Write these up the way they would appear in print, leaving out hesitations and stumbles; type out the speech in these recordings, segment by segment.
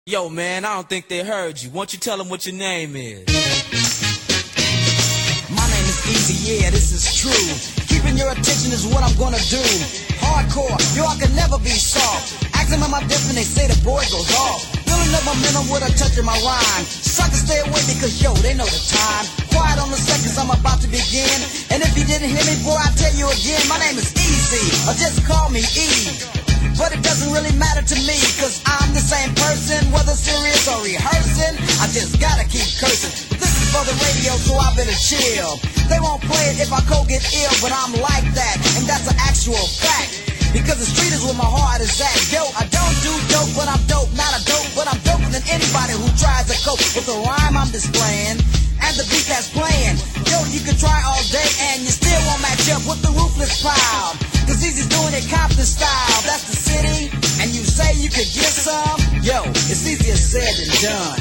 Yo, man, I don't think they heard you. Why don't you tell them what your name is? My name is Easy, yeah, this is true. Keeping your attention is what I'm gonna do. Hardcore, yo, I can never be soft. Asking them how different, they say the boy goes off. Building up momentum with a touch of my rhyme. Suckers stay away because, yo, they know the time. Quiet on the seconds, I'm about to begin. And if you didn't hear me, boy, I tell you again, my name is Easy, or just call me E. But it doesn't really matter to me, cause I'm the same person, whether serious or rehearsing. I just gotta keep cursing. But this is for the radio, so I better chill. They won't play it if I get ill, but I'm like that, and that's an actual fact. Because the street is where my heart is at. Yo, I don't do dope, but I'm dope. Not a dope, but I'm doper than anybody who tries to cope with the rhyme I'm displaying and the beat that's playing. Yo, you can try all day and you still won't match up with the ruthless crowd. Cause Easy's doing it Compton style. That's the city, and you say you could get some. Yo, it's easier said than done.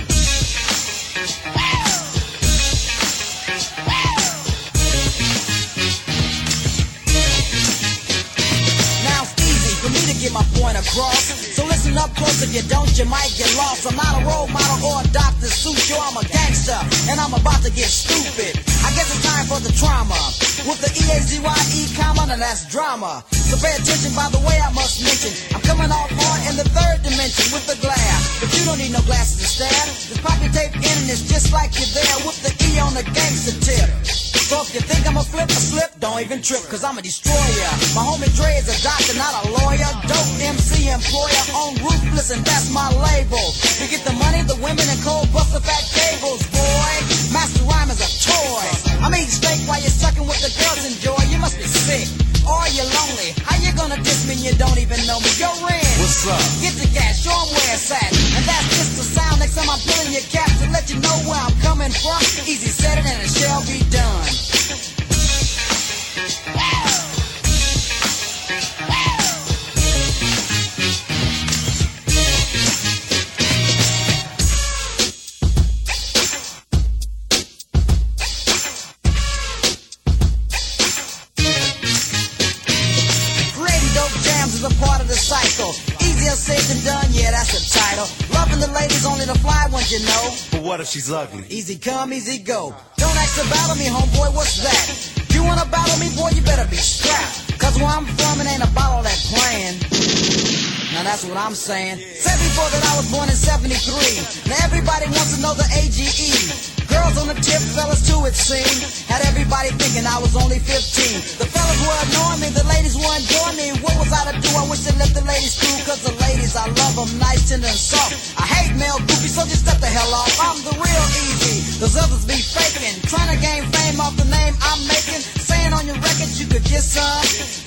For me to get my point across, so listen up close. If you don't, you might get lost. I'm not a role model or a Dr. Seuss. Yo, I'm a gangster, and I'm about to get stupid. I guess it's time for the trauma. With the E-A-Z-Y-E comma, now that's drama. So pay attention, by the way, I must mention, I'm coming off hard in the third dimension with the glare. But you don't need no glasses to stare. Just pop your tape in and it's just like you're there with the E on the gangster tip. So if you think I'm a slip, don't even trip, cause I'm a destroyer. My homie Dre is a doctor, not a lawyer. Dope MC employer on Ruthless, and that's my label. We get the money, the women, and cold buster fat cables, boy. Master Rhyme is a toy. I'm eating steak while you're sucking with the girls enjoy. You must be sick, or you're lonely. How you gonna diss me and you don't even know me? Yo, Ren, what's up? Get the gas, show 'em where it's at. And that's just the sound. Next time I'm pulling your cap to let you know where I'm coming from. Easy said it and it shall be done. A part of the cycle. Easier said than done, yeah, that's the title. Loving the ladies, only the fly ones, you know. But what if she's ugly? Easy come, easy go. Don't ask to battle me, homeboy, what's that? You wanna battle me, boy, you better be strapped. Cause where I'm from, it ain't about all that playing. Now that's what I'm saying. Said before that I was born in 73. Now everybody wants to know the AGE. Girls on the tip, fellas too, it seemed. Had everybody thinking I was only 15. The fellas were ignoring me, the ladies were enjoying me. What was I to do? I wish they left the ladies through. Cause the ladies, I love them nice, tender, and soft. I hate male groupies, so just step the hell off. I'm the real Easy. Those others be faking. Trying to gain fame off the name I'm making. Saying on your records you could get some.